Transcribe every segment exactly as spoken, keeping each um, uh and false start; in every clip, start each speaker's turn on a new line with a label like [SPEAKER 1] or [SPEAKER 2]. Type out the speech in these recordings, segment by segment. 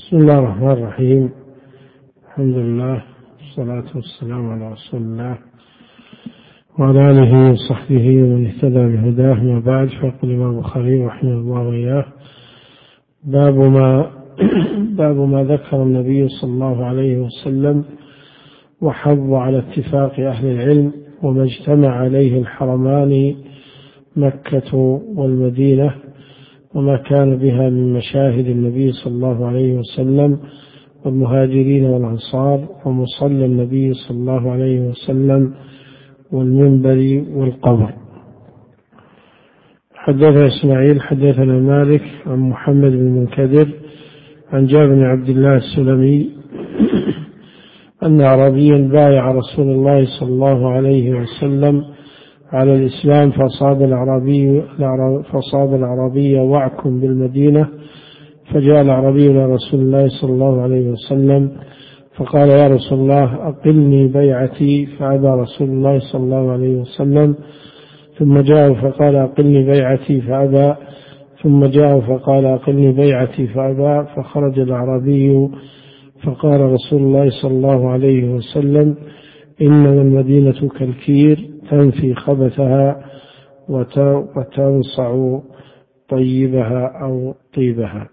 [SPEAKER 1] بسم الله الرحمن الرحيم. الحمد لله والصلاة والسلام على رسول الله وعلى آله وصحبه ومن اهتدى بهداه. ما بعد، فيقول الإمام البخاري رحمه الله وإياه: باب ما باب ما ذكر النبي صلى الله عليه وسلم وحض على اتفاق أهل العلم وما اجتمع عليه الحرمان مكة والمدينة، وما كان بها من مشاهد النبي صلى الله عليه وسلم والمهاجرين والأنصار ومصلى النبي صلى الله عليه وسلم والمنبر والقبر. حدثنا إسماعيل حدثنا مالك عن محمد بن منكدر عن جابر بن عبد الله السلمي أن أعرابيا بايع رسول الله صلى الله عليه وسلم على الإسلام، فأصاب الأعرابي فأصاب الأعرابي وعك بالمدينة، فجاء الأعرابي إلى رسول الله صلى الله عليه وسلم فقال: يا رسول الله أقلني بيعتي، فأبى رسول الله صلى الله عليه وسلم. ثم جاء فقال: أقلني بيعتي، فأبى. ثم جاء فقال: أقلني بيعتي، فأبى. فخرج الأعرابي فقال رسول الله صلى الله عليه وسلم: إنما المدينة كالكير تنفي خبثها وتنصع طيبها أو طيبها.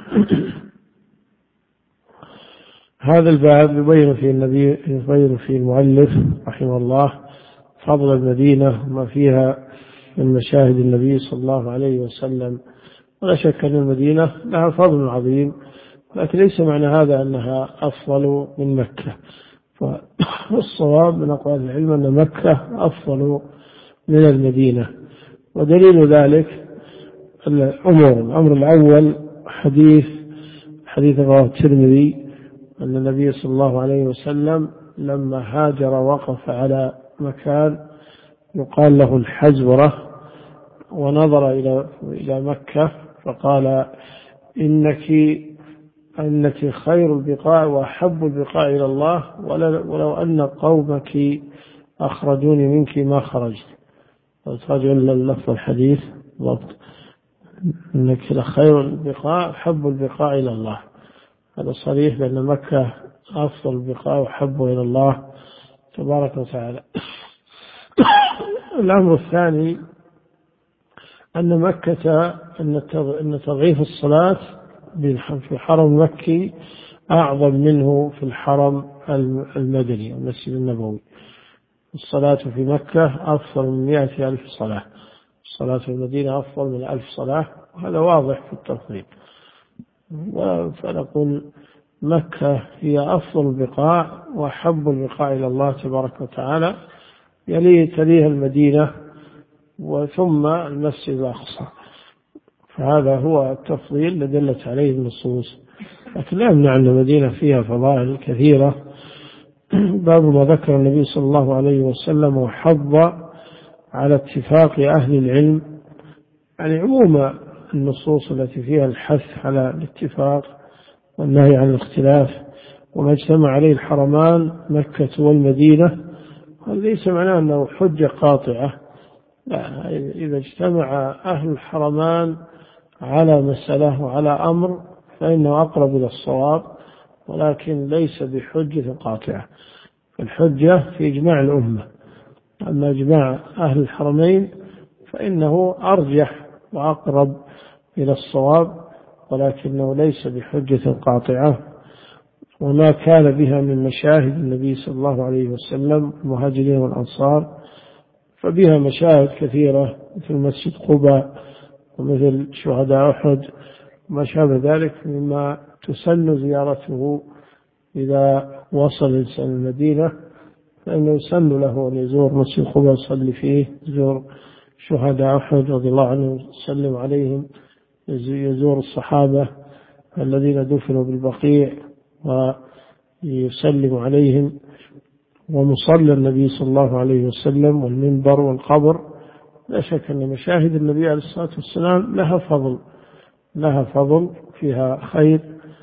[SPEAKER 1] هذا الباب يبين فيه النبي يبين فيه المؤلف رحمه الله فضل المدينة وما فيها من مشاهد النبي صلى الله عليه وسلم. ولا شك أن المدينة لها فضل عظيم، لكن ليس معنى هذا أنها أفضل من مكة. فالصواب من أقوال العلم أن مكة أفضل من المدينة، ودليل ذلك الأمور. الأمر الأول حديث حديث رواه الترمذي أن النبي صلى الله عليه وسلم لما هاجر وقف على مكان يقال له الحزورة، ونظر إلى إلى مكة فقال: إنك أنك خير البقاع وأحب البقاع إلى الله، ولو أن قومك أخرجوني منك ما خرجت. تراجع لفظ الحديث ضبط: إنك لخير البقاع أحب البقاع إلى الله. هذا صريح بأن مكة أفضل البقاع وأحب إلى الله تبارك وتعالى. الأمر الثاني أن مكة أن تضعيف الصلاة في حرم مكي أعظم منه في الحرم المدني المسجد النبوي. الصلاة في مكة أفضل من مئة ألف صلاة، الصلاة في المدينة أفضل من ألف صلاة، وهذا واضح في التفضيل. فنقول مكة هي أفضل البقاع وأحب البقاع إلى الله تبارك وتعالى، يلي تليها المدينة وثم المسجد الأقصى. فهذا هو التفضيل الذي دلت عليه النصوص، لكن لا يمنع أن المدينة فيها فضائل كثيرة. باب ما ذكر النبي صلى الله عليه وسلم وحض على اتفاق أهل العلم، يعني عموم النصوص التي فيها الحث على الاتفاق والنهي عن الاختلاف، وما اجتمع عليه الحرمان مكة والمدينة. هذا ليس معناه أنه حجة قاطعة، لا، إذا اجتمع أهل الحرمان على مسألة وعلى أمر فإنه أقرب إلى الصواب، ولكن ليس بحجة قاطعة. الحجة في إجماع الأمة، أما إجماع أهل الحرمين فإنه أرجح وأقرب إلى الصواب، ولكنه ليس بحجة قاطعة. وما كان بها من مشاهد النبي صلى الله عليه وسلم المهاجرين والأنصار فبها مشاهد كثيرة، مثل مسجد قباء ومثل شهداء أحد وما شابه ذلك، مما تسن زيارته إذا وصل الإنسان المدينة، فإنه يسن له أن يزور مسجد قباء يصلي فيه، يزور شهداء أحد رضي الله عنهم يسلم عليهم، يزور الصحابة الذين دفنوا بالبقيع ويسلم عليهم، ومصلى النبي صلى الله عليه وسلم والمنبر والقبر. لا شك أن مشاهد النبي عليه الصلاة والسلام لها فضل لها فضل فيها خير.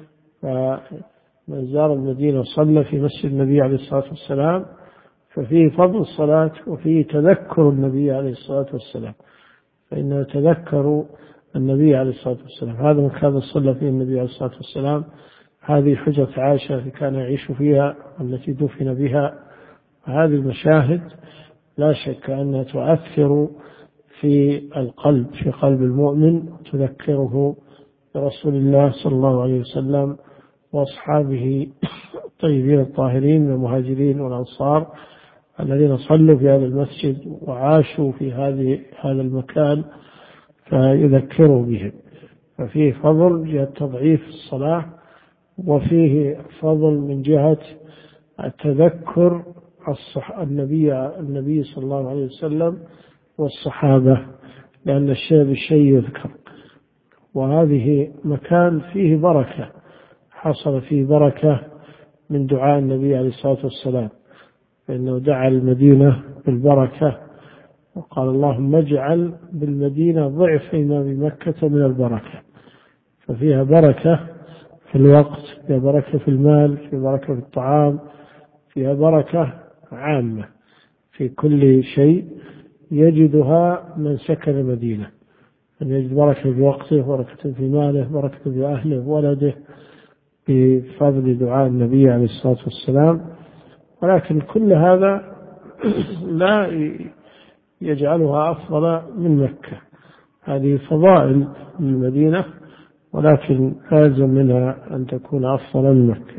[SPEAKER 1] فمن زار المدينة وصلى في مسجد النبي عليه الصلاة والسلام ففيه فضل الصلاة وفيه تذكر النبي عليه الصلاة والسلام، فإنه يتذكر النبي عليه الصلاة والسلام. هذا من كان صلى فيه النبي عليه الصلاة والسلام هذه حجرة عائشة التي كان يعيش فيها والتي دفن بها. هذه المشاهد لا شك أنها تؤثر في القلب في قلب المؤمن، تذكره برسول الله صلى الله عليه وسلم وأصحابه الطيبين الطاهرين من المهاجرين والأنصار الذين صلوا في هذا المسجد وعاشوا في هذه هذا المكان، فيذكروا بهم. ففيه فضل من جهة تضعيف الصلاة، وفيه فضل من جهة التذكر النبي النبي صلى الله عليه وسلم والصحابة، لأن الشيء بالشيء يذكر. وهذه مكان فيه بركة، حصل فيه بركة من دعاء النبي عليه الصلاة والسلام، فإنه دعا المدينة بالبركة وقال اللهم اجعل بالمدينة ضعف ما بمكة من البركة. ففيها بركة في الوقت، فيها بركة في المال، فيها بركة في الطعام، فيها بركة عامة في كل شيء يجدها من سكن المدينة، أن يجد بركة في وقته، بركة في ماله، بركة في أهله وولده، بفضل دعاء النبي عليه الصلاة والسلام. ولكن كل هذا لا يجعلها أفضل من مكة. هذه فضائل المدينة، ولكن لازم منها أن تكون أفضل من مكة.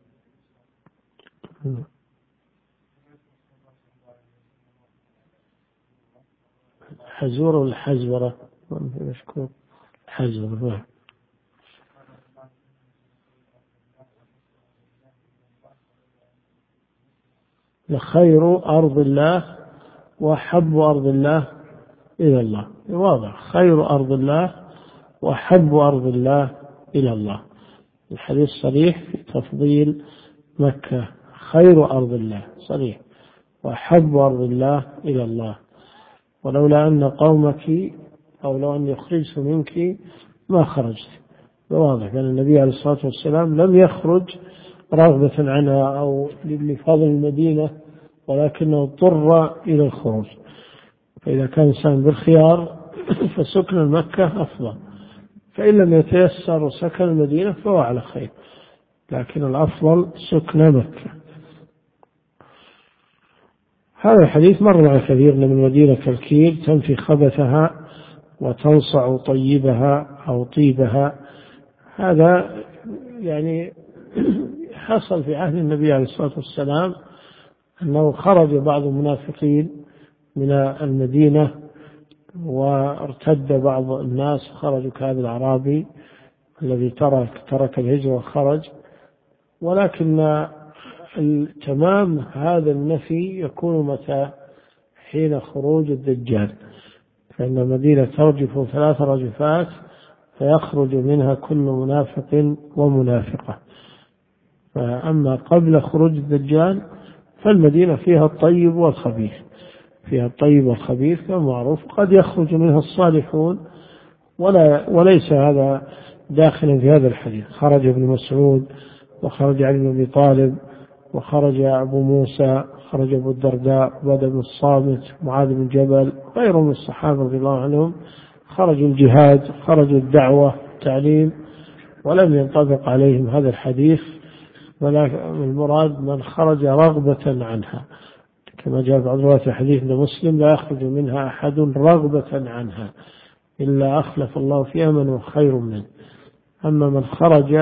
[SPEAKER 1] حزور والحزورة مشكور حزورة. لخير أرض الله وحب أرض الله إلى الله، واضح، خير أرض الله وحب أرض الله إلى الله. الحديث صريح في تفضيل مكة، خير أرض الله صريح، وحب أرض الله إلى الله. ولولا أن قومك أو لو أن يخرجت منك ما خرجت. واضح أن النبي عليه الصلاة والسلام لم يخرج رغبة عنها أو لفضل المدينة، ولكنه اضطر إلى الخروج. فإذا كان الإنسان بالخيار فسكن المكة أفضل، فإن لم يتيسر وسكن المدينة فهو على خير، لكن الأفضل سكن مكة. هذا الحديث مر مع كثير من المدينة كالكيل تنفي خبثها وتنصع طيبها أو طيبها. هذا يعني حصل في عهد النبي عليه الصلاة والسلام أنه خرج بعض المنافقين من المدينة وارتد بعض الناس، خرجوا كهذا الأعرابي الذي ترك ترك الهجرة وخرج. ولكن تمام هذا النفي يكون متى؟ حين خروج الدجال، فإن المدينة ترجف ثلاث رجفات فيخرج منها كل منافق ومنافقة. فأما قبل خروج الدجال فالمدينة فيها الطيب والخبيث، فيها الطيب والخبيث كما معروف، قد يخرج منها الصالحون، ولا وليس هذا داخلا في هذا الحديث. خرج ابن مسعود، وخرج علي بن أبي طالب، وخرج أبو موسى، خرج أبو الدرداء، بدر بن الصامت، معاذ بن جبل، غيرهم من الصحابة رضي الله عنهم. خرجوا الجهاد، خرجوا الدعوة، التعليم، ولم ينطبق عليهم هذا الحديث. ولكن المراد من خرج رغبة عنها، كما جاء بعض روايات الحديث أن مسلم لا يخرج منها أحد رغبة عنها إلا أخلف الله فيها من هو خير منه. أما من خرج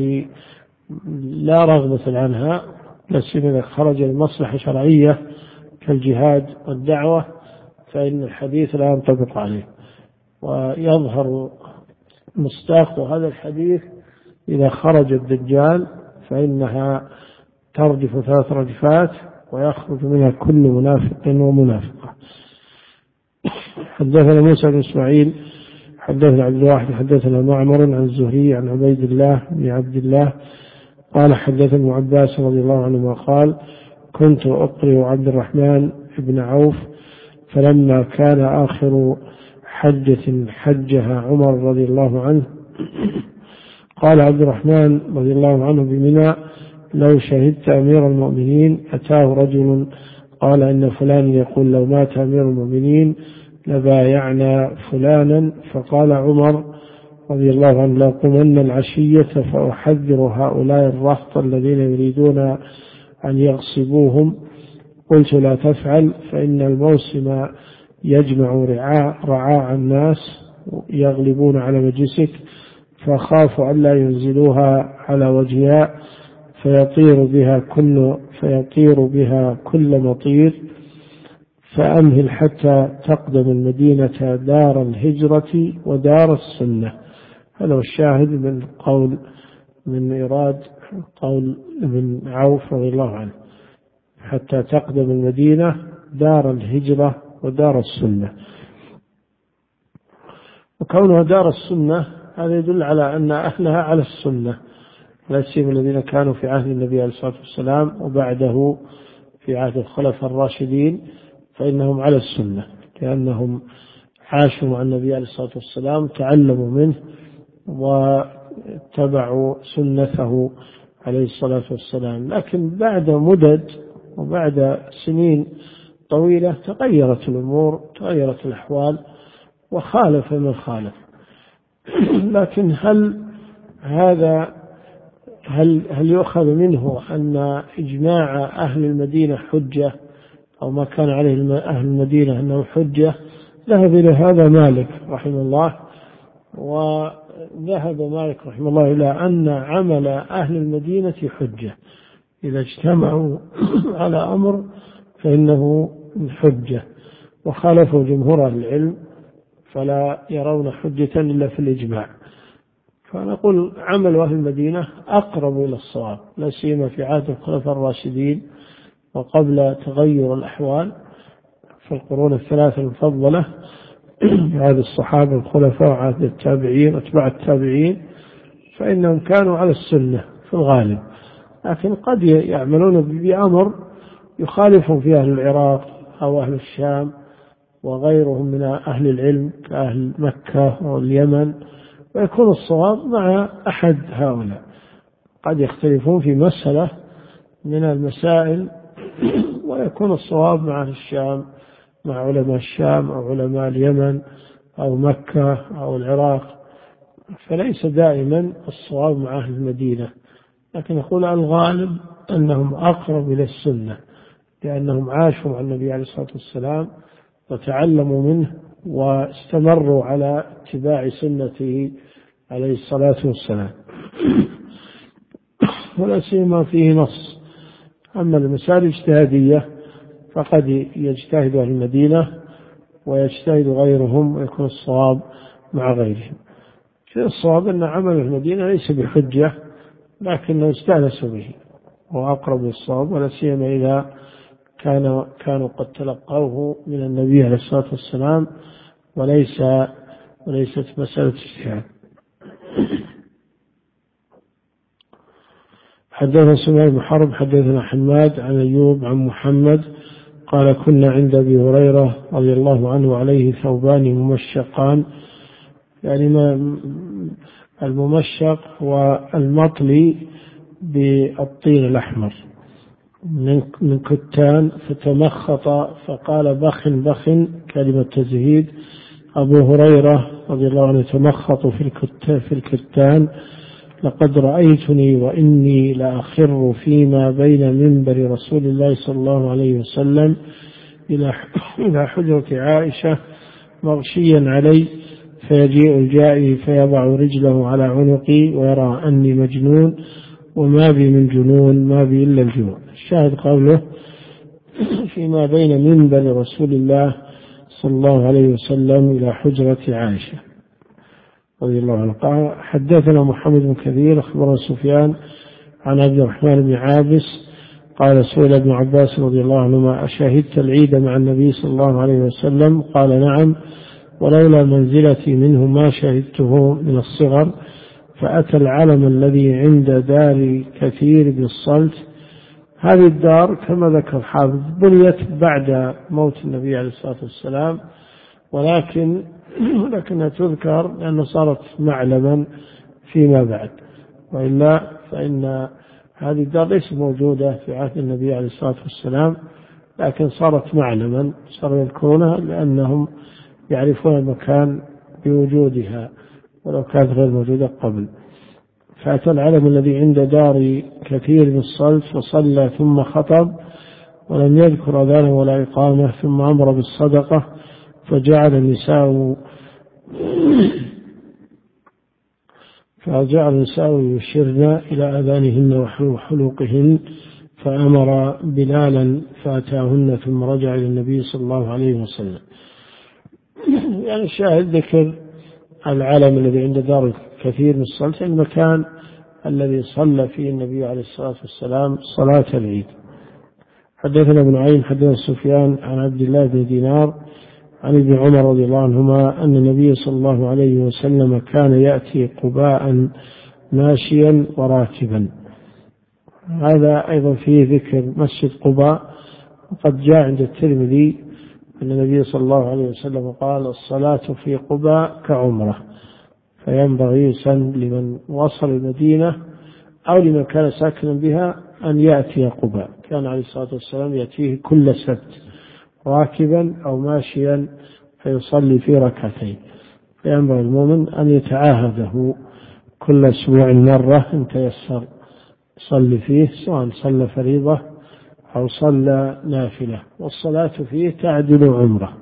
[SPEAKER 1] لا رغبة عنها، لسنا خرج لمصلحة شرعية كالجهاد والدعوة، فإن الحديث لا ينطبق عليه. ويظهر مصداق هذا الحديث إذا خرج الدجال فإنها ترجف ثلاث رجفات ويخرج منها كل منافق ومنافقة. حدثنا موسى بن إسماعيل حدثنا عبد الواحد حدثنا معمر عن الزهري عن عبيد الله بن عبد الله قال حدثنا ابن عباس رضي الله عنهما قال كنت أقرئ عبد الرحمن بن عوف فلما كان آخر حجة حجها عمر رضي الله عنه قال عبد الرحمن رضي الله عنه بمنى لو شهدت أمير المؤمنين. أتاه رجل قال إن فلان يقول لو مات أمير المؤمنين لبايعنا فلانا. فقال عمر رضي الله عنه: لأقومن العشية فأحذر هؤلاء الرهط الذين يريدون أن يغصبوهم. قلت: لا تفعل، فإن الموسم يجمع رعاع, رعاع الناس يغلبون على مجلسك، فخاف ألا ينزلوها على وجهها فيطير بها كل فيطير بها كل مطير، فأمهل حتى تقدم المدينة دار الهجرة ودار السنة. هذا هو الشاهد من قول من إيراد قول ابن عوف رضي الله عنه: حتى تقدم المدينة دار الهجرة ودار السنة. وكونها دار السنة هذا يدل على أن أهلها على السنة، لا سيما الذين كانوا في عهد النبي عليه الصلاة والسلام وبعده في عهد الخلفاء الراشدين، فإنهم على السنة لأنهم عاشوا مع النبي عليه الصلاة والسلام، تعلموا منه واتبعوا سنته عليه الصلاة والسلام. لكن بعد مدد وبعد سنين طويلة تغيرت الأمور، تغيرت الأحوال، وخالف من خالف. لكن هل هذا هل هل يؤخذ منه أن إجماع أهل المدينة حجة، أو ما كان عليه أهل المدينة أنه حجة؟ ذهب إلى هذا مالك رحمه الله، وذهب مالك رحمه الله إلى أن عمل أهل المدينة حجة، إذا اجتمعوا على أمر فإنه حجة، وخالفوا جمهور أهل العلم فلا يرون حجة إلا في الإجماع. فنقول عمل أهل المدينة أقرب إلى الصواب، لا سيما في عهد الخلفاء الراشدين وقبل تغير الأحوال في القرون الثلاثة المفضلة، عهد الصحابة الخلفاء وعهد التابعين واتباع التابعين، فإنهم كانوا على السنة في الغالب. لكن قد يعملون بأمر يخالفهم في أهل العراق أو أهل الشام وغيرهم من أهل العلم كأهل مكة واليمن، ويكون الصواب مع أحد هؤلاء. قد يختلفون في مسألة من المسائل ويكون الصواب مع الشام، مع علماء الشام أو علماء اليمن أو مكة أو العراق، فليس دائما الصواب مع أهل المدينة. لكن نقول الغالب أنهم أقرب إلى السنة، لأنهم عاشوا مع النبي عليه الصلاة والسلام وتعلموا منه واستمروا على اتباع سنته عليه الصلاة والسلام. ولا سيما فيه نص. أما المسائل الاجتهادية فقد يجتهد أهل المدينة ويجتهد غيرهم ويكون الصواب مع غيرهم. في الصواب أن عمل المدينة ليس بحجة، لكنه استأنسوا به وأقرب للصواب، ولا سيما إذا كان كانوا قد تلقوه من النبي عليه الصلاة والسلام وليس وليست مسألة اجتهاد. حدثنا سمير بن حرب حدثنا حماد عن أيوب عن محمد قال: كنا عند أبي هريرة رضي الله عنه عليه ثوبان ممشقان، يعني ما الممشق والمطلي بالطين الأحمر من كتان، فتمخط فقال: بخ بخ، كلمة تزهيد. أبو هريرة رضي الله عنه تمخط في الكتان: لقد رأيتني وإني لأخر فيما بين منبر رسول الله صلى الله عليه وسلم إلى حجرة عائشة مغشيا علي، فيجيء الجائي فيضع رجله على عنقي ويرى أني مجنون، وما بي من جنون، ما بي إلا الجنون. الشاهد قوله فيما بين منبر رسول الله صلى الله عليه وسلم إلى حجرة عائشة رضي الله عنه. قال: حدثنا محمد بن كثير أخبرنا سفيان عن عبد الرحمن بن عابس قال: سئل ابن عباس رضي الله عنهما: أشهدت العيد مع النبي صلى الله عليه وسلم؟ قال: نعم، ولولا منزلتي منه ما شهدته من الصغر. فأتى العلم الذي عند دار كثير بن الصلت. هذه الدار كما ذكر الحافظ بنيت بعد موت النبي عليه الصلاة والسلام، ولكن لكنها تذكر لأنها صارت معلما فيما بعد، وإلا فإن هذه الدار ليست موجودة في عهد النبي عليه الصلاة والسلام، لكن صارت معلما، صاروا يذكرونها لأنهم يعرفون المكان بوجودها، ولو كانت غير موجودة قبل. فأتى العلم الذي عند دار كثير من الصلت وصلى ثم خطب ولم يذكر أذانا ولا إقامة، ثم أمر بالصدقة فجعل النساء فجعل النساء يشرن إلى أذانهن وحلوقهن، فأمر بلالا فأتاهن ثم رجع إلى النبي صلى الله عليه وسلم. يعني الشاهد ذكر العلم الذي عند دار كثير من الصلاة، المكان الذي صلى فيه النبي عليه الصلاة والسلام صلاة العيد. حدثنا ابن عين حدثنا سفيان عن عبد الله بن دينار عن ابن عمر رضي الله عنهما أن النبي صلى الله عليه وسلم كان يأتي قباء ماشيا وراكبا. هذا أيضا فيه ذكر مسجد قباء، وقد جاء عند الترمذي أن النبي صلى الله عليه وسلم قال: الصلاة في قباء كعمرة، فينبغي يسن لمن وصل المدينة أو لمن كان ساكنا بها أن يأتي قباء. كان عليه الصلاة والسلام يأتيه كل سبت راكبا أو ماشيا فيصلي في ركعتين، فينبغي المؤمن أن يتعاهده كل أسبوع مرة إن تيسر صلي فيه، سواء صلى فريضة أو صلى نافلة، والصلاة فيه تعدل عمره.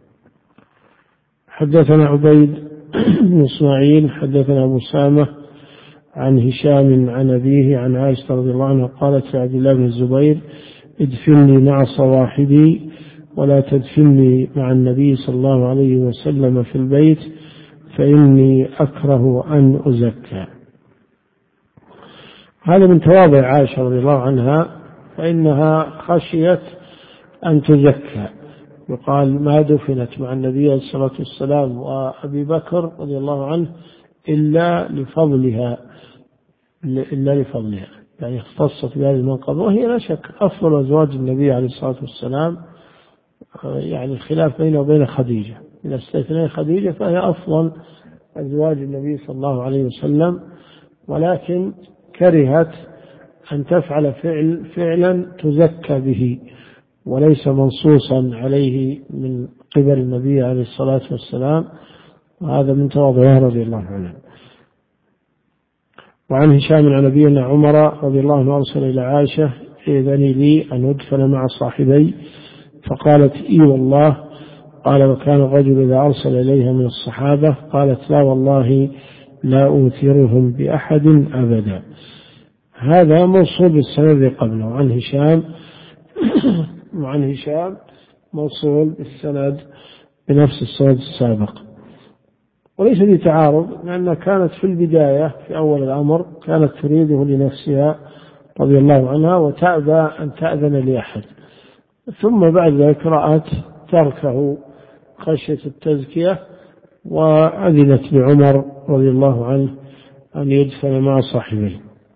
[SPEAKER 1] حدثنا عبيد بن إسماعيل حدثنا أبو سامة عن هشام عن أبيه عن عائشة رضي الله عنها قالت لعبد الله بن الزبير: ادفني مع صواحبي ولا تدفني مع النبي صلى الله عليه وسلم في البيت فإني أكره أن أزكى. هذا من تواضع عائشة رضي الله عنها، فإنها خشيت أن تزكى. يقال: ما دفنت مع النبي عليه الصلاة والسلام وأبي بكر رضي الله عنه إلا لفضلها إلا لفضلها يعني اختصت بهذه المنقبة، وهي لا شك أفضل أزواج النبي عليه الصلاة والسلام. يعني الخلاف بينه وبين خديجة، إذا استثنى خديجة فهي أفضل أزواج النبي صلى الله عليه وسلم، ولكن كرهت أن تفعل فعل فعلا تزكى به وليس منصوصا عليه من قبل النبي عليه الصلاة والسلام، وهذا من تواضعها رضي الله عنه. وعن هشام عن أبينا عمر رضي الله عنه أرسل إلى عائشة: إذني لي أن أدفن مع صاحبي، فقالت: إي والله. قال: وكان الرجل إذا أرسل إليها من الصحابة؟ قالت: لا والله لا أوثرهم بأحد أبدا. هذا موصول بالسند قبله عن هشام وعن هشام موصول بالسند بنفس السند السابق، وليس في تعارض، لأنها كانت في البداية في أول الأمر كانت تريده لنفسها رضي الله عنها وتأبى أن تأذن لأحد، ثم بعد ذلك رأت تركه خشية التزكية وأذنت لعمر رضي الله عنه أن يدفن مع صاحبه.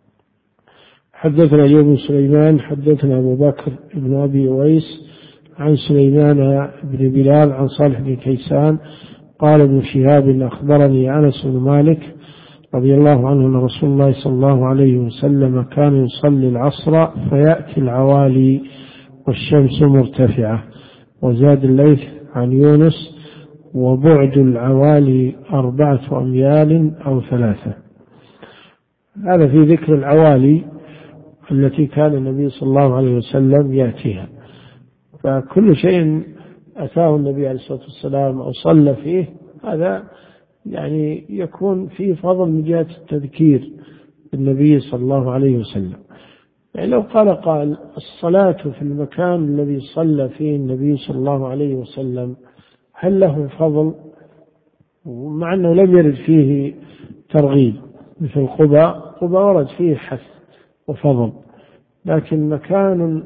[SPEAKER 1] حدثنا أيوب بن سليمان حدثنا أبو بكر بن أبي أويس عن سليمان بن بلال عن صالح بن كيسان قال: ابن شهاب أخبرني أنس بن مالك رضي الله عنه أن رسول الله صلى الله عليه وسلم كان يصلي العصر فيأتي العوالي والشمس مرتفعة. وزاد الليث عن يونس: وبعد العوالي أربعة أميال أو ثلاثة. هذا في ذكر العوالي التي كان النبي صلى الله عليه وسلم يأتيها، فكل شيء أتاه النبي عليه الصلاة والسلام أو صلى فيه هذا يعني يكون فيه فضل من جهة التذكير بالنبي صلى الله عليه وسلم. يعني لو قال قال: الصلاة في المكان الذي صلى فيه النبي صلى الله عليه وسلم هل له فضل؟ مع أنه لم يرد فيه ترغيب مثل قباء، قباء ورد فيه حث وفضل، لكن مكان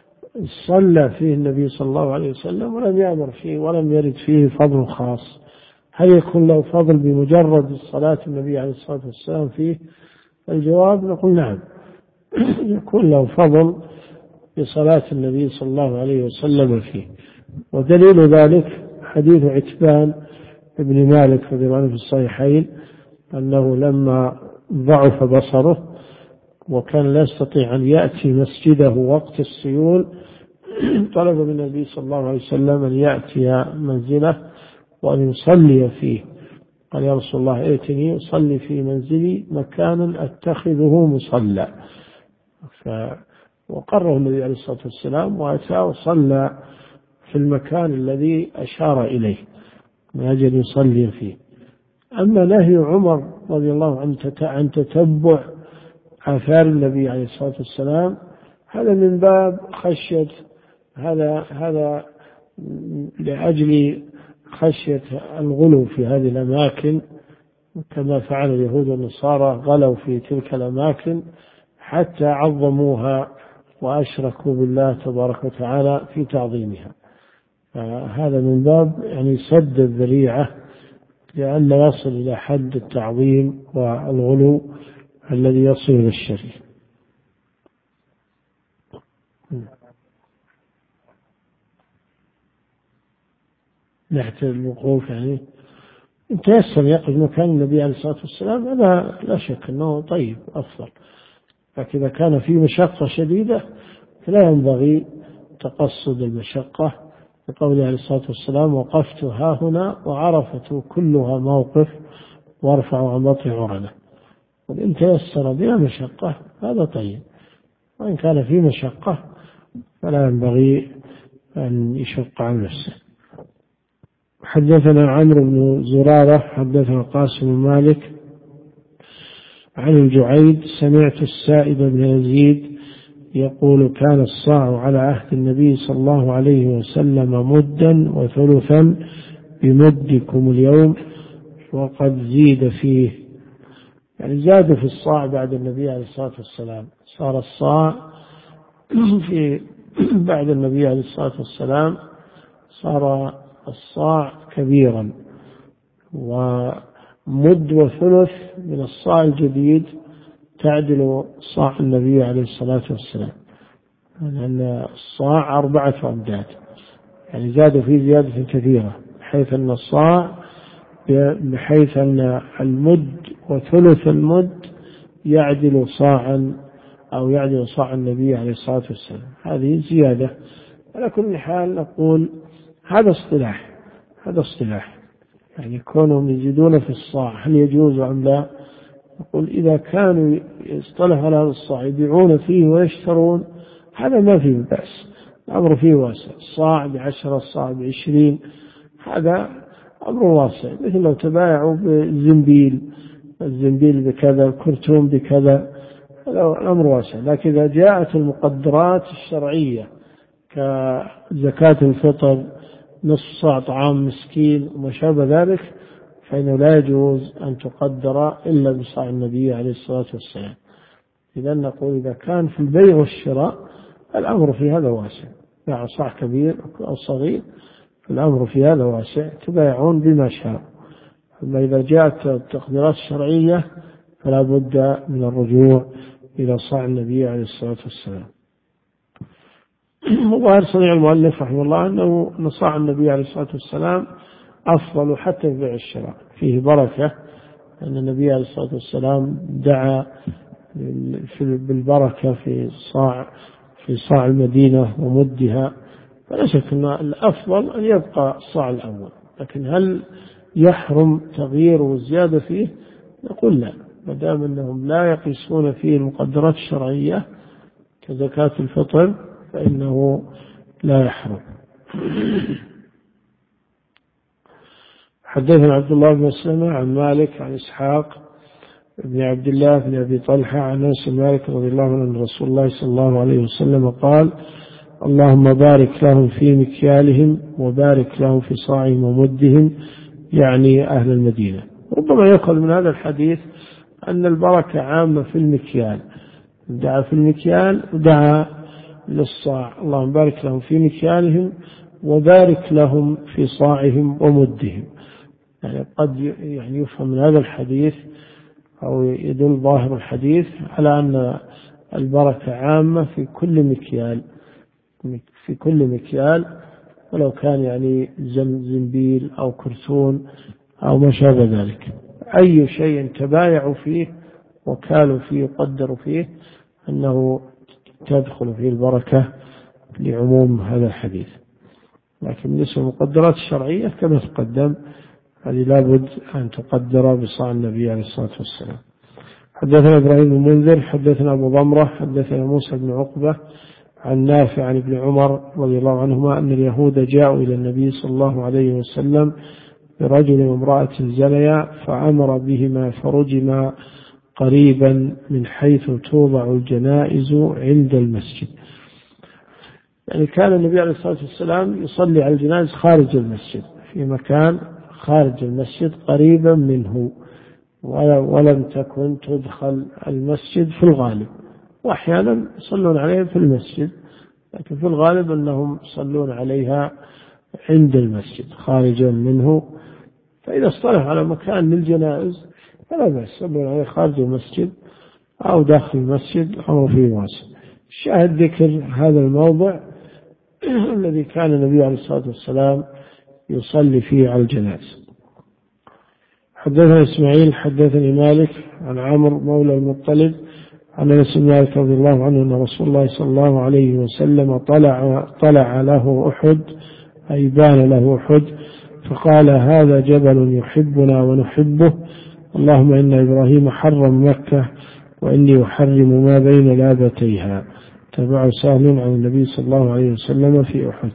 [SPEAKER 1] صلى فيه النبي صلى الله عليه وسلم ولم يأمر فيه ولم يرد فيه فضل خاص، هل يكون له فضل بمجرد صلاة النبي عليه الصلاة والسلام فيه؟ الجواب نقول نعم، يكون له فضل بصلاة النبي صلى الله عليه وسلم فيه. ودليل ذلك حديث عتبان بن مالك رضي الله عنه في الصحيحين أنه لما ضعف بصره وكان لا يستطيع أن يأتي مسجده وقت السيول طلب من النبي صلى الله عليه وسلم أن يأتي منزله وأن يصلي فيه، قال يا رسول الله ائتني أصلي في منزلي مكانا أتخذه مصلى، وقره النبي عليه الصلاة والسلام وأتى وصلى في المكان الذي أشار إليه من أجل يصلي فيه. أما نهي عمر رضي الله عنه عن تتبع آثار النبي عليه الصلاة والسلام هذا من باب خشية، هذا هذا لأجل خشية الغلو في هذه الأماكن، كما فعل اليهود والنصارى غلوا في تلك الأماكن حتى عظموها وأشركوا بالله تبارك وتعالى في تعظيمها. هذا من باب يعني سد الذريعة لئلا يصل إلى حد التعظيم والغلو الذي يصل إلى الشرك. نحت الوقوف يعني إن تيسر يقف مكان النبي عليه الصلاة والسلام هذا لا شك أنه طيب أفضل، لكن إذا كان في مشقة شديدة فلا ينبغي تقصد المشقة، لقوله عليه الصلاة والسلام وقفت ها هنا وعرفت كلها موقف وارفع عن بطن عرنة. وإن تيسر بها مشقة هذا طيب، وإن كان في مشقة فلا ينبغي أن يشق عن نفسه. حدثنا عمرو بن زرارة حدثنا قاسم بن مالك عن الجعيد سمعت السائب بن يزيد يقول كان الصاع على عهد النبي صلى الله عليه وسلم مدا وثلثا بمدكم اليوم وقد زيد فيه، يعني زاد في الصاع بعد النبي عليه الصلاة والسلام، صار الصاع في بعد النبي عليه الصلاة والسلام صار الصاع كبيرا، ومد وثلث من الصاع الجديد تعدل صاع النبي عليه الصلاة والسلام، لأن الصاع أربعة أمداد، يعني زاد فيه زيادة كثيرة، بحيث أن الصاع بحيث أن المد وثلث المد يعدل صاعا أو يعدل صاع النبي عليه الصلاة والسلام، هذه زيادة. على كل حال نقول هذا اصطلاح، هذا اصطلاح يعني كونهم يزيدون في الصاع هل يجوز أم لا؟ نقول إذا كانوا يصطلح على هذا الصاع يبيعون فيه ويشترون هذا ما فيه بأس، الأمر فيه واسع، الصاع بعشرة الصاع بعشرين هذا أمر واسع، مثل لو تبايعوا بالزنبيل، الزنبيل بكذا الكرتون بكذا، الأمر واسع. لكن إذا جاءت المقدرات الشرعية كزكاة الفطر نصف صاع طعام مسكين وما شابه ذلك فإنه لا يجوز أن تقدر إلا بصاع النبي عليه الصلاة والسلام. إذا نقول إذا كان في البيع والشراء الأمر في هذا واسع، باع صاع كبير أو صغير الأمر في هذا واسع، تبايعون بما شاء. أما إذا جاءت التقديرات الشرعية فلا بد من الرجوع إلى صاع النبي عليه الصلاة والسلام. وظاهر صنيع المؤلف رحمه الله أنه صاع النبي عليه الصلاة والسلام أفضل حتى في بيع الشراء، فيه بركة، أن النبي عليه الصلاة والسلام دعا بالبركة في صاع في صاع المدينة ومدها، فلا شك أن الأفضل أن يبقى الصاع الأول، لكن هل يحرم تغيير والزيادة فيه؟ نقول لا، ما دام أنهم لا يقيسون فيه المقدرات الشرعية كزكاة الفطر فإنه لا يحرم. حدثنا عبد الله بن مسلمة عن مالك عن إسحاق بن عبد الله بن أبي طلحة عن أنس مالك رضي الله عنه أن رسول الله صلى الله عليه وسلم قال اللهم بارك لهم في مكيالهم وبارك لهم في صاعهم ومدهم، يعني أهل المدينة. ربما يقول من هذا الحديث أن البركة عامة في المكيال، دعا في المكيال ودعا للصاع، اللهم بارك لهم في مكيالهم وبارك لهم في صاعهم ومدهم. يعني قد يعني يفهم من هذا الحديث أو يدل ظاهر الحديث على أن البركة عامة في كل مكيال، في كل مكيال، ولو كان يعني زنبيل أو كرتون أو ما شابه ذلك، أي شيء تبايعوا فيه وكالوا فيه وقدروا فيه أنه تدخل فيه البركة لعموم هذا الحديث. لكن بالنسبة للمقدرات الشرعية كما تقدم هذه لابد أن تقدر بصاع النبي عليه الصلاة والسلام. حدثنا إبراهيم بن منذر حدثنا أبو ضمرة حدثنا موسى بن عقبة عن نافع عن ابن عمر رضي الله عنهما أن اليهود جاءوا إلى النبي صلى الله عليه وسلم برجل وامرأة زنيا فأمر بهما فرجما قريبا من حيث توضع الجنائز عند المسجد. يعني كان النبي عليه الصلاة والسلام يصلي على الجنائز خارج المسجد في مكان خارج المسجد قريبا منه، ولم تكن تدخل المسجد في الغالب، وأحيانا يصلون عليها في المسجد، لكن في الغالب أنهم يصلون عليها عند المسجد خارجا منه. فإذا اصطلح على مكان للجنائز فلا بأس يصلون عليها خارج المسجد أو داخل المسجد أو في واسع. الشاهد ذكر هذا الموضع الذي كان النبي عليه الصلاة والسلام يصلي فيه على الجنائز. حدثنا إسماعيل حدثني مالك عن عمرو مولى المطلب عن أنس بن مالك رضي الله عنه أن رسول الله صلى الله عليه وسلم طلع طلع له أحد، أي بان له أحد، فقال هذا جبل يحبنا ونحبه، اللهم إن إبراهيم حرم مكة وإني أحرم ما بين لابتيها. تبع سهل عن النبي صلى الله عليه وسلم في أحد.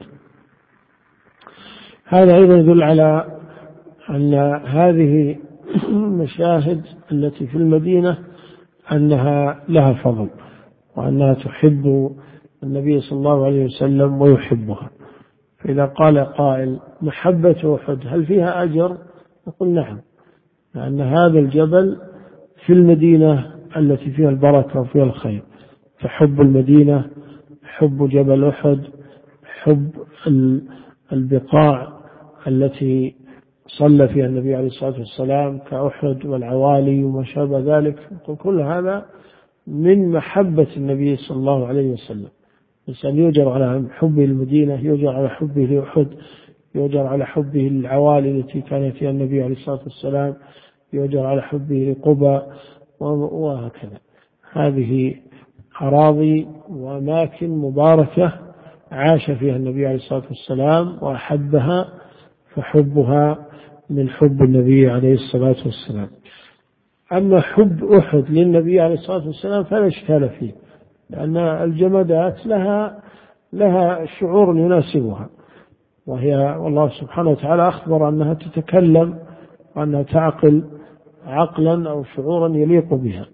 [SPEAKER 1] هذا أيضا يدل على أن هذه المشاهد التي في المدينة أنها لها فضل، وأنها تحب النبي صلى الله عليه وسلم ويحبها. فإذا قال قائل محبة أحد هل فيها أجر؟ نقول نعم، لأن هذا الجبل في المدينة التي فيها البركة وفيها الخير، فحب المدينة، حب جبل أحد، حب البقاع التي صلى فيها النبي عليه الصلاة والسلام كأحد والعوالي وما شابه ذلك، كل هذا من محبة النبي صلى الله عليه وسلم. الإنسان يؤجر على حبه المدينة، يؤجر على حبه لأحد، يؤجر على حبه للعوالي التي كان فيها النبي عليه الصلاة والسلام، يؤجر على حبه لقبى وهكذا. هذه أراضي وأماكن مباركة عاش فيها النبي عليه الصلاة والسلام وأحبها، فحبها من حب النبي عليه الصلاة والسلام. أما حب أحد للنبي عليه الصلاة والسلام فلا إشكال فيه، لأن الجمادات لها لها شعور يناسبها، وهي والله سبحانه وتعالى أخبر أنها تتكلم وأنها تعقل عقلا أو شعورا يليق بها.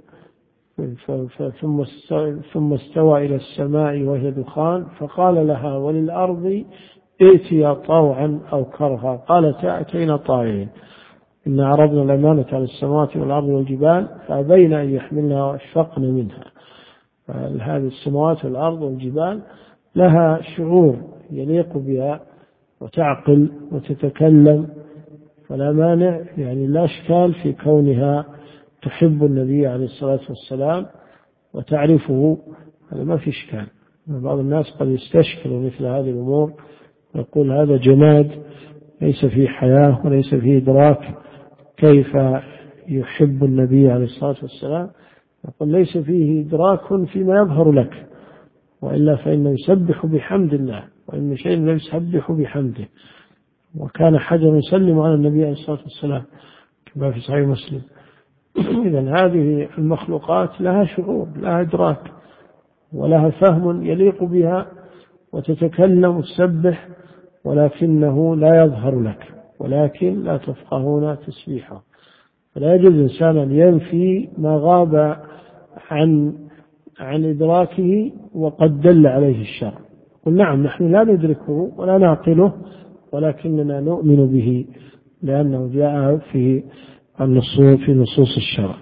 [SPEAKER 1] ثم استوى إلى السماء وهي دخان فقال لها وللأرض ائتيا طوعا أو كرها قالتا أتينا طائعين إن عرضنا الأمانة على السماوات والأرض والجبال فأبين أن يحملنها وأشفقن منها. هذه السماوات والأرض والجبال لها شعور يليق بها وتعقل وتتكلم، فلا مانع، يعني لا إشكال في كونها تحب النبي عليه الصلاة والسلام وتعرفه، هذا ما في إشكال. بعض الناس قد يستشكلوا مثل هذه الأمور، يقول هذا جماد ليس فيه حياة وليس فيه إدراك، كيف يحب النبي عليه الصلاة والسلام؟ يقول ليس فيه إدراك فيما يظهر لك، وإلا فإنه يسبح بحمد الله، وإن شيء لا يسبح بحمده. وكان حجر يسلم على النبي عليه الصلاة والسلام كما في صحيح مسلم. إذن هذه المخلوقات لها شعور، لها إدراك، ولها فهم يليق بها، وتتكلم وتسبح، ولكنه لا يظهر لك، ولكن لا تفقهون تسبيحه. فلا يجوز إنسان أن ينفي ما غاب عن عن إدراكه وقد دل عليه الشرع. قل نعم نحن لا ندركه ولا نعقله، ولكننا نؤمن به لأنه جاء في النصوص في نصوص الشرع.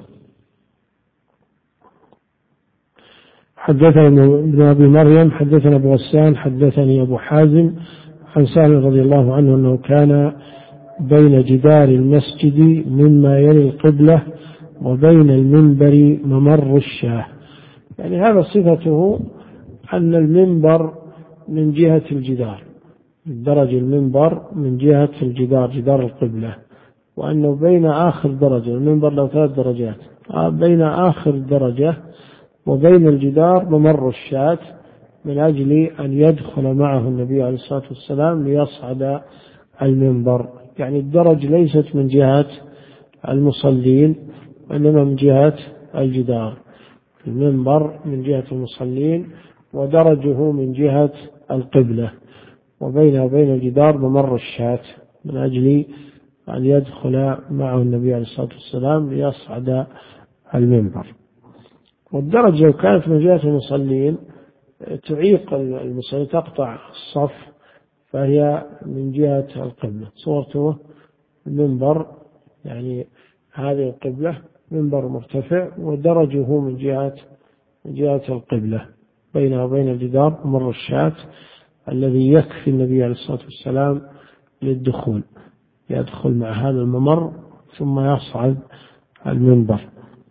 [SPEAKER 1] حدثنا ابن أبي مريم حدثنا أبو غسان حدثني أبو حازم عن سالم رضي الله عنه أنه كان بين جدار المسجد مما يلي القبلة وبين المنبر ممر الشاه. يعني هذا صفته أن المنبر من جهة الجدار، درج المنبر من جهة الجدار جدار القبلة، وأنه بين آخر درجة، المنبر له ثلاث درجات، بين آخر درجة وبين الجدار ممر الشاة، من أجل أن يدخل معه النبي عليه الصلاة والسلام ليصعد المنبر. يعني الدرج ليست من جهة المصلين وإنما من جهة الجدار. المنبر من جهة المصلين ودرجه من جهة القبلة، وبينه وبين الجدار ممر الشاة من أجل أن يدخل معه النبي عليه الصلاة والسلام ليصعد المنبر. والدرجة لو كانت من جهة المصلين تعيق المصلين، تقطع الصف، فهي من جهة القبلة. صورته المنبر يعني هذه القبلة، منبر مرتفع ودرجه من جهة من جهة القبلة، بينه وبين الجدار ممر الشاة الذي يكفي النبي عليه الصلاة والسلام للدخول، يدخل مع هذا الممر ثم يصعد المنبر.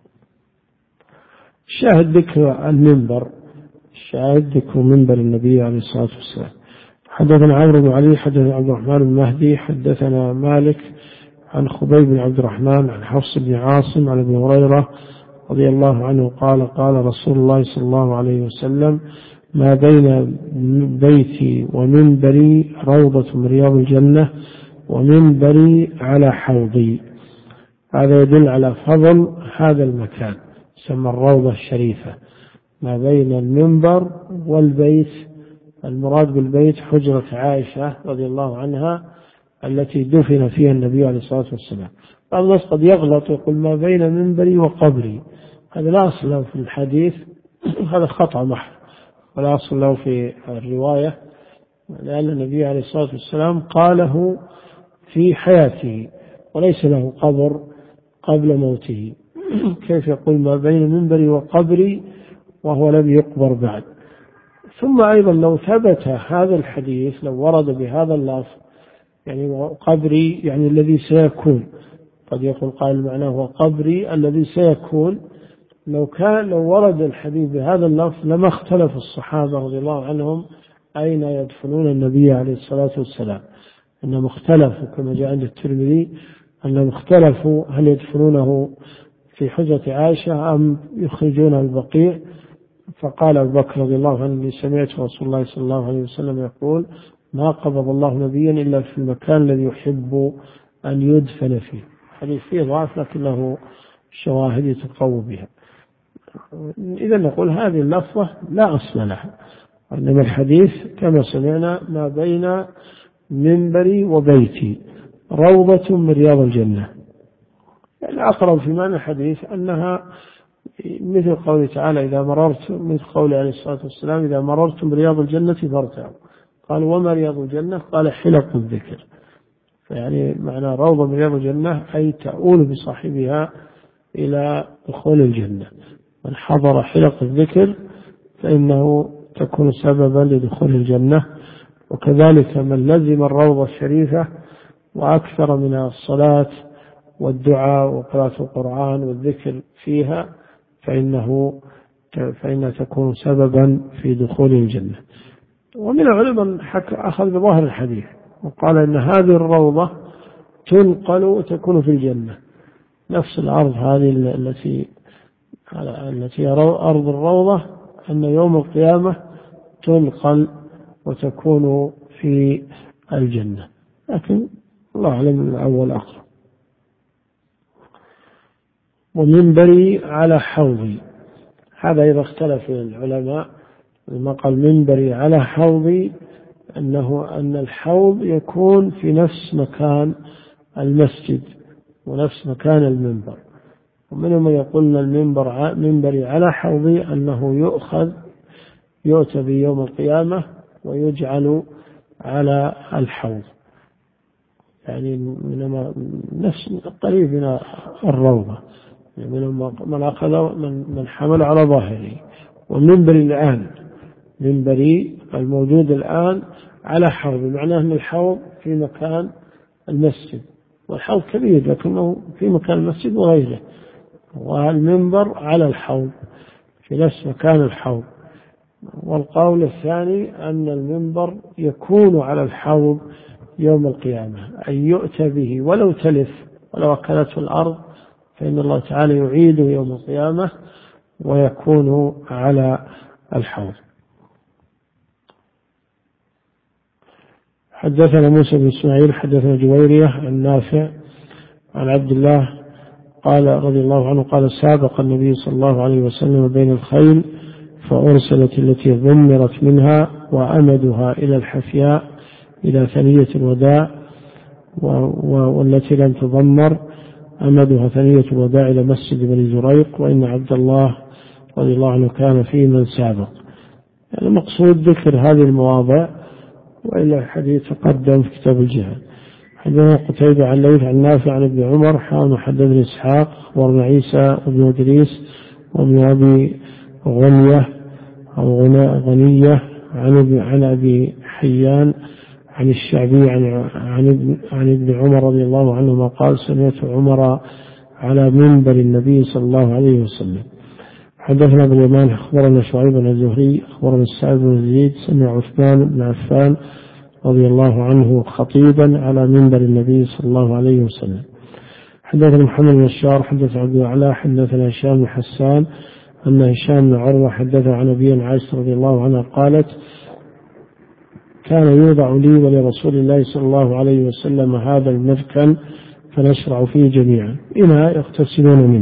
[SPEAKER 1] شاهد ذكر المنبر، شاهد ذكر منبر النبي عليه الصلاة والسلام. حدثنا عمرو بن علي حدثنا عبد الرحمن بن مهدي حدثنا مالك عن خبيب بن عبد الرحمن عن حفص بن عاصم عن ابن هريرة رضي الله عنه قال قال رسول الله صلى الله عليه وسلم: ما بين بيتي ومنبري روضة من رياض الجنة ومنبري على حوضي. هذا يدل على فضل هذا المكان، يسمى الروضة الشريفة. ما بين المنبر والبيت، المراد بالبيت حجرة عائشة رضي الله عنها التي دفن فيها النبي عليه الصلاة والسلام. بعض الناس قد يغلط ويقول ما بين منبري وقبري، هذا لا أصل له في الحديث، هذا خطأ محض ولا أصل له في الرواية، لأن النبي عليه الصلاة والسلام قاله في حياته وليس له قبر قبل موته. كيف يقول ما بين منبري وقبري وهو لم يقبر بعد؟ ثم أيضا لو ثبت هذا الحديث، لو ورد بهذا اللفظ يعني قبري يعني الذي سيكون، قد يقول قائل معناه هو قبري الذي سيكون، لو كان لو ورد الحديث بهذا اللفظ لما اختلف الصحابة رضي الله عنهم أين يدفنون النبي عليه الصلاة والسلام. أنهم اختلفوا كما جاء عند الترمذي أنهم اختلفوا هل يدفنونه في حجرة عائشة أم يخرجونه البقيع. فقال أبو بكر رضي الله عنه: سمعت رسول الله صلى الله عليه وسلم يقول: ما قبض الله نبيا إلا في المكان الذي يحب أن يدفن فيه. حديث فيه ضعف لكن له شواهد يتقوى بها. إذا نقول هذه اللفظة لا أصل لها، إنما الحديث كما سمعنا ما بين منبري وبيتي روضة من رياض الجنة. الأقرب في معنى الحديث أنها مثل قوله تعالى: إذا مررت، مثل قوله عليه الصلاة والسلام: إذا مررتم برياض الجنة فارتعوا. قال: وما رياض الجنة؟ قال: حلق الذكر. فيعني معنى روضة من رياض الجنة أي تؤول بصاحبها إلى دخول الجنة. من حضر حلق الذكر فإنه تكون سببا لدخول الجنة. وكذلك من لزم الروضة الشريفة وأكثر من الصلاة والدعاء وقراءة القرآن والذكر فيها فإنه فإنها تكون سببا في دخول الجنة. ومن العلماء أخذ بظاهر الحديث وقال إن هذه الروضة تنقل وتكون في الجنة، نفس الأرض هذه التي التي أرض الروضة، أن يوم القيامة تنقل وتكون في الجنة، لكن الله أعلم الأول أقرب. ومنبري على حوضي، هذا إذا اختلف العلماء. لما قال منبري على حوضي أنه أن الحوض يكون في نفس مكان المسجد ونفس مكان المنبر. ومنهم من يقول المنبر منبري على حوضي أنه يؤخذ يؤتى بيوم القيامة ويجعل على الحوض، يعني من نفس الطريق من الروضة، يعني من من أخذ من من حمل على ظاهره. ومنبري الآن، منبري الموجود الآن على حوض، معناه أن الحوض في مكان المسجد، والحوض كبير لكنه في مكان المسجد وغيره، والمنبر على الحوض في نفس مكان الحوض. والقول الثاني أن المنبر يكون على الحوض يوم القيامة، أي يؤتى به ولو تلف ولو أكلته الأرض، فإن الله تعالى يعيده يوم القيامة ويكون على الحوض. حدثنا موسى بن إسماعيل حدثنا جويرية عن نافع عن عبد الله قال رضي الله عنه قال سابق النبي صلى الله عليه وسلم بين الخيل فأرسلت التي ضمرت منها وأمدها إلى الحفياء إلى ثنية الوداع، والتي لم تضمر أمدها ثنية الوداع إلى مسجد بني زريق، وإن عبد الله رضي الله عنه كان في من سابق. يعني مقصود ذكر هذه المواضع، وإلا الحديث تقدم في كتاب الجهاد. حدثنا قتيبة عن ليث عن نافع عن ابن عمر حان حدثني إسحاق وابن عيسى وابن إدريس وابن أبي غنية أو غنية عن عن أبي حيان عن الشعبي عن عن ابن, عن ابن عمر رضي الله عنهما قال سمعت عمر على منبر النبي صلى الله عليه وسلم. حدثنا ابن اليمان أخبرنا شعيب بن الزهري أخبرنا السعد بن زيد سمع عثمان بن عفان رضي الله عنه خطيبا على منبر النبي صلى الله عليه وسلم. حدثنا محمد بن بشار حدث عبد الأعلى حدثنا هشام بن حسان أن هشام بن عروة حدث عن أبي عائشة رضي الله عنها قالت كان يوضع لي ولرسول الله صلى الله عليه وسلم هذا المذكن فنشرع فيه جميعا إناء يغتسلون منه.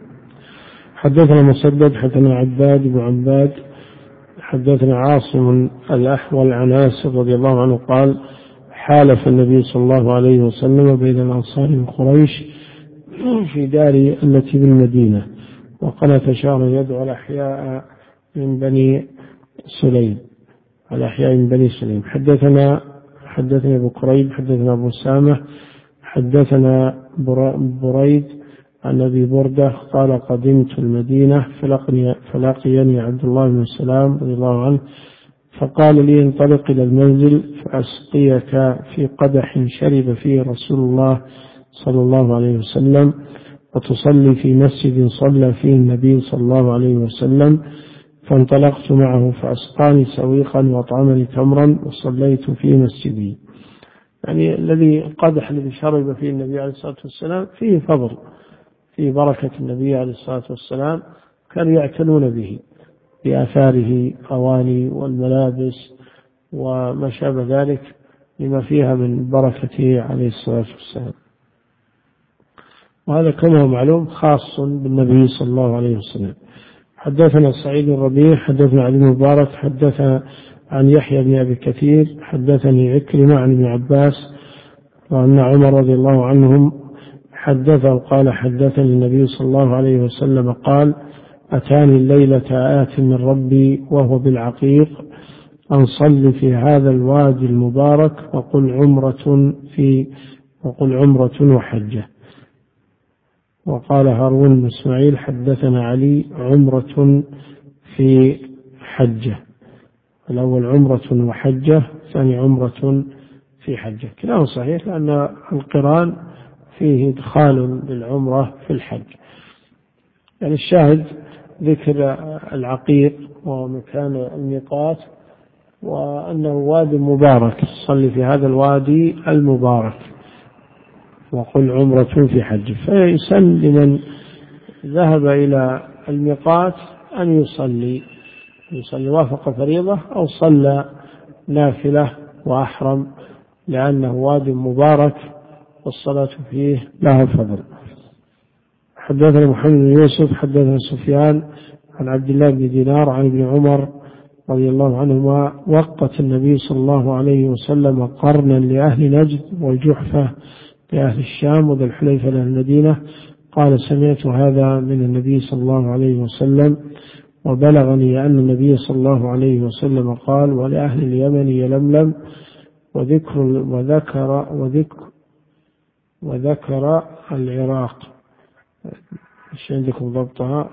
[SPEAKER 1] حدثنا مسدد حدثنا عباد بن عباد حدثنا عاصم الأحول عن آسر رضي الله عنه قال حالف النبي صلى الله عليه وسلم بين الأنصار من قريش في دار التي بالمدينة، وقنت شهرا يدعو الأحياء من بني سليم على أحياء من بني سليم. حدثنا حدثنا أبو كريب حدثنا أبو سامة حدثنا بريد عن أبي بردة قال قدمت المدينة فلقيني عبد الله بن السلام رضي الله عنه فقال لي انطلق إلى المنزل فأسقيك في قدح شرب فيه رسول الله صلى الله عليه وسلم، وتصلي في مسجد صلى فيه النبي صلى الله عليه وسلم. فانطلقت معه فأسقاني سويقا وأطعمني تمرا وصليت في مسجدي. يعني الذي قدح الذي شرب فيه النبي عليه الصلاة والسلام فيه فضل، في بركة النبي عليه الصلاة والسلام، كانوا يعتنون به بآثاره أواني والملابس وما شابه ذلك لما فيها من بركته عليه الصلاة والسلام. وهذا كما هو معلوم خاص بالنبي صلى الله عليه وسلم. حدثنا سعيد بن ربيع حدثنا علي بن مبارك حدثنا عن يحيى بن أبي كثير حدثني عكرمة عن ابن عباس وأن عمر رضي الله عنهم حدثه قال حدثني النبي صلى الله عليه وسلم قال أتاني الليلة آت من ربي وهو بالعقيق أن صل في هذا الوادي المبارك وقل عمرة في وقل عمرة وحجة. وقال هارون بن إسماعيل حدثنا علي عمرة في حجة، الأول عمرة وحجة ثاني عمرة في حجة، كلام صحيح لأن القران فيه إدخال للعمرة في الحج. يعني الشاهد ذكر العقيق ومكان الميقات وأنه وادي مبارك، صلي في هذا الوادي المبارك وقل عمرة في حج. فيسن لمن ذهب إلى الميقات أن يصلي يصلي وافق فريضة أو صلى نافلة وأحرم، لأنه وادي مبارك والصلاة فيه لها فضل. حدثنا محمد بن يوسف حدثنا سفيان عن عبد الله بن دينار عن ابن عمر رضي الله عنهما وقت النبي صلى الله عليه وسلم قرنا لأهل نجد والجحفة لأهل الشام وذا الحليفة لأهل المدينة. قال سمعت هذا من النبي صلى الله عليه وسلم، وبلغني أن النبي صلى الله عليه وسلم قال ولأهل اليمن يلملم وذكر وذكر وذكر وذكر العراق. ايش عندكم ضبطها؟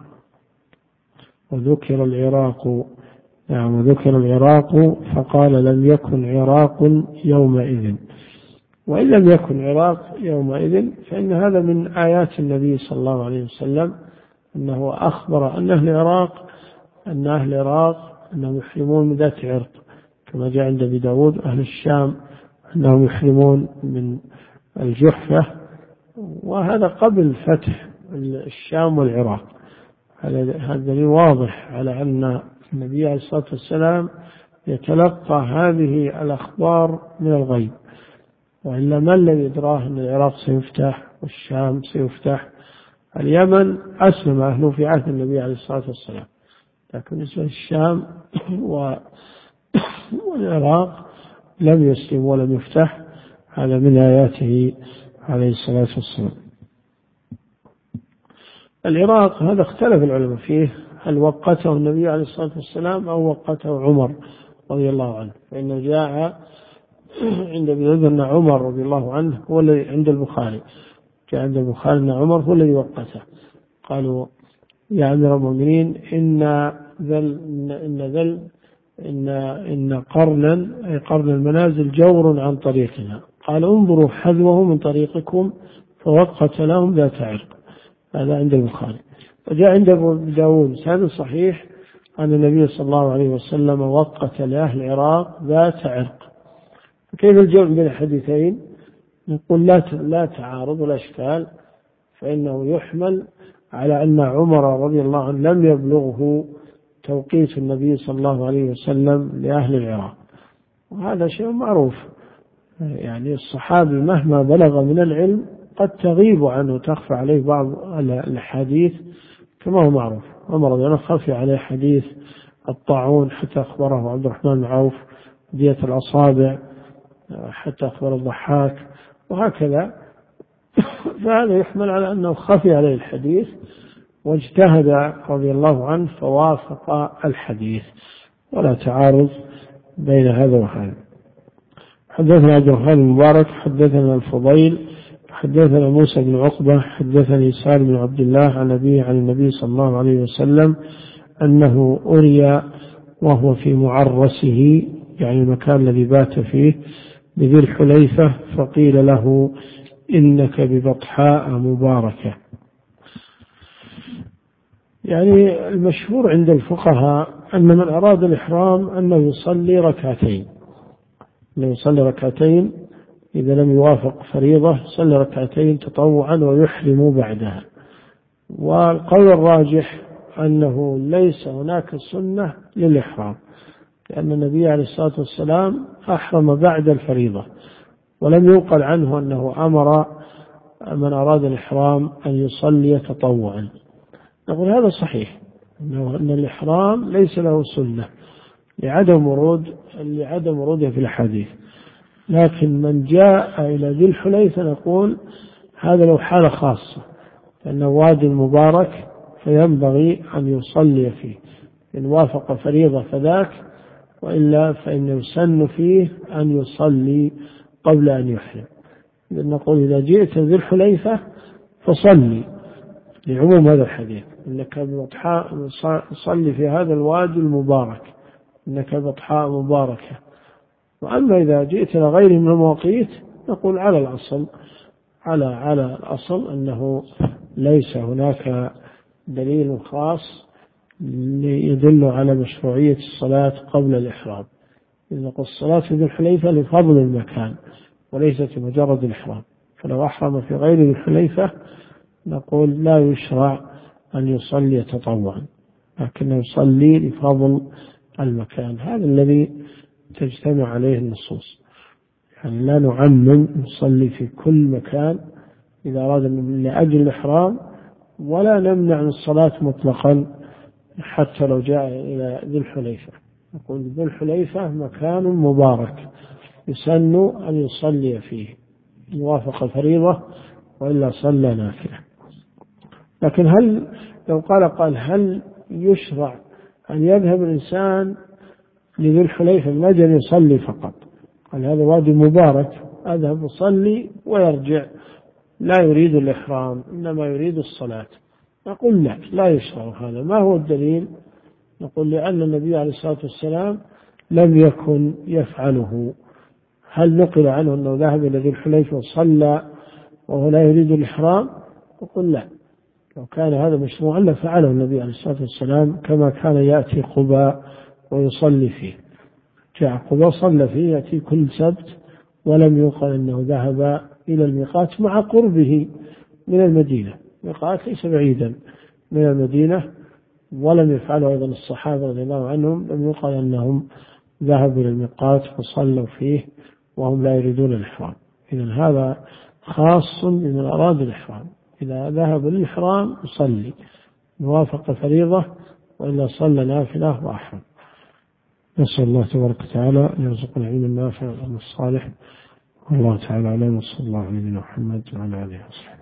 [SPEAKER 1] وذكر العراق، نعم وذكر العراق فقال لم يكن عراق يومئذ. وإن لم يكن عراق يومئذ فإن هذا من آيات النبي صلى الله عليه وسلم، أنه أخبر أن أهل العراق أن أهل العراق أنهم يحرمون من ذات عرق كما جاء عند أبي داود، أهل الشام أنهم يحرمون من الجحفة، وهذا قبل فتح الشام والعراق. هذا دليل واضح على أن النبي عليه الصلاة والسلام يتلقى هذه الأخبار من الغيب، وإلا ما الذي يدراه أن العراق سيفتح والشام سيفتح؟ اليمن أسلم أهله في عهد النبي عليه الصلاة والسلام، لكن بالنسبة للشام والعراق لم يسلم ولم يفتح. هذا من آياته عليه الصلاة والسلام. العراق هذا اختلف العلماء فيه، هل وقته النبي عليه الصلاة والسلام أو وقته عمر رضي الله عنه، فإنه جاء عند ابن عمر رضي الله عنه هو الذي عند البخاري، جاء عند البخاري أن عمر هو الذي وقته. قالوا يا أمير المؤمنين إن ذل إن ذل إن إن قرنا أي قرن المنازل جور عن طريقنا، قال انظروا حذوه من طريقكم، فوقت لهم ذات عرق. هذا عند البخاري. وجاء عند أبو داود هذا صحيح أن النبي صلى الله عليه وسلم وقت لأهل العراق ذات عرق. كيف الجمع بين الحديثين؟ نقول لا لا تعارض ولا إشكال، فإنه يحمل على أن عمر رضي الله عنه لم يبلغه توقيت النبي صلى الله عليه وسلم لأهل العراق، وهذا شيء معروف. يعني الصحابي مهما بلغ من العلم قد تغيب عنه، تخفى عليه بعض الحديث كما هو معروف. عمر رضي الله عنه خفي عليه حديث الطاعون حتى أخبره عبد الرحمن بن عوف، دية الأصابع حتى أخبر الضحاك، وهكذا. فهذا يحمل على أنه خفي عليه الحديث واجتهد رضي الله عنه فوافق الحديث، ولا تعارض بين هذا وهذا. حدثنا عبد الرحمن المبارك حدثنا الفضيل حدثنا موسى بن عقبة حدثني سالم بن عبد الله عن أبيه عن النبي صلى الله عليه وسلم أنه أري وهو في معرسه، يعني المكان الذي بات فيه، بذي الحليفة، فقيل له إنك ببطحاء مباركة. يعني المشهور عند الفقهاء أن من أراد الإحرام أنه يصلي ركعتين، أنه يصلي ركعتين إذا لم يوافق فريضة يصلي ركعتين تطوعا ويحرم بعدها. والقول الراجح أنه ليس هناك سنة للإحرام، لأن النبي عليه الصلاة والسلام أحرم بعد الفريضة، ولم ينقل عنه أنه أمر من أراد الإحرام أن يصلي تطوعا. نقول هذا صحيح، أن الإحرام ليس له سنة لعدم ورود لعدم وروده في الحديث. لكن من جاء إلى ذي الحليفة نقول هذا له حالة خاصة، لأنه وادي مبارك فينبغي أن يصلي فيه، إن وافق فريضة فذاك، وإلا فإن يسن فيه أن يصلي قبل أن يحرم. نقول إذا جئت ذي الحليفة فصلي، لعموم هذا الحديث إنك ببطحاء صلي في هذا الوادي المبارك، إنك ببطحاء مباركة. وأما إذا جئت لغير من المواقيت نقول على الأصل على على الأصل أنه ليس هناك دليل خاص يدل على مشروعية الصلاة قبل الإحرام. إذا نقول الصلاة في ذي الحليفة لفضل المكان وليست مجرد الإحرام، فلو أحرم في غير ذي الحليفة نقول لا يشرع أن يصلي تطوعا، لكنه يصلي لفضل المكان. هذا الذي تجتمع عليه النصوص، يعني لا نعمم نصلي في كل مكان إذا أراد لأجل الإحرام، ولا نمنع من الصلاة مطلقا حتى لو جاء إلى ذي الحليفة. نقول ذي الحليفة مكان مبارك يسن أن يصلي فيه، يوافق الفريضة وإلا صلى نافلة. لكن هل لو قال قال هل يشرع أن يذهب الإنسان لذي الحليفة من أجل يصلي فقط؟ قال هذا وادي مبارك أذهب أصلي ويرجع، لا يريد الإحرام إنما يريد الصلاة. نقول لا لا يشرع هذا. ما هو الدليل؟ نقول لأن النبي عليه الصلاة والسلام لم يكن يفعله. هل نقل عنه أنه ذهب إلى ذي الحليفة وصلى وهو لا يريد الإحرام؟ نقول لا، لو كان هذا مشروعا لفعله النبي عليه الصلاة والسلام، كما كان يأتي قباء ويصلي فيه. جاء قباء صلى فيه يأتي كل سبت، ولم يقل أنه ذهب إلى الميقات مع قربه من المدينة. الميقات ليس بعيدا من المدينة، ولم يفعله أيضا الصحابة رضي الله عنهم، لم يقل أنهم ذهبوا إلى الميقات فصلوا فيه وهم لا يريدون الإحرام. إذن هذا خاص بمن أراد الإحرام، إذا ذهب للإحرام يصلي وافق فريضة، وإلا صلى نافلة وأحرم. نسأل الله تبارك وتعالى أن يرزقنا علما نافعا وعملا صالحا، والله تعالى أعلم، وصلى الله على نبينا محمد وعلى آله وصحبه.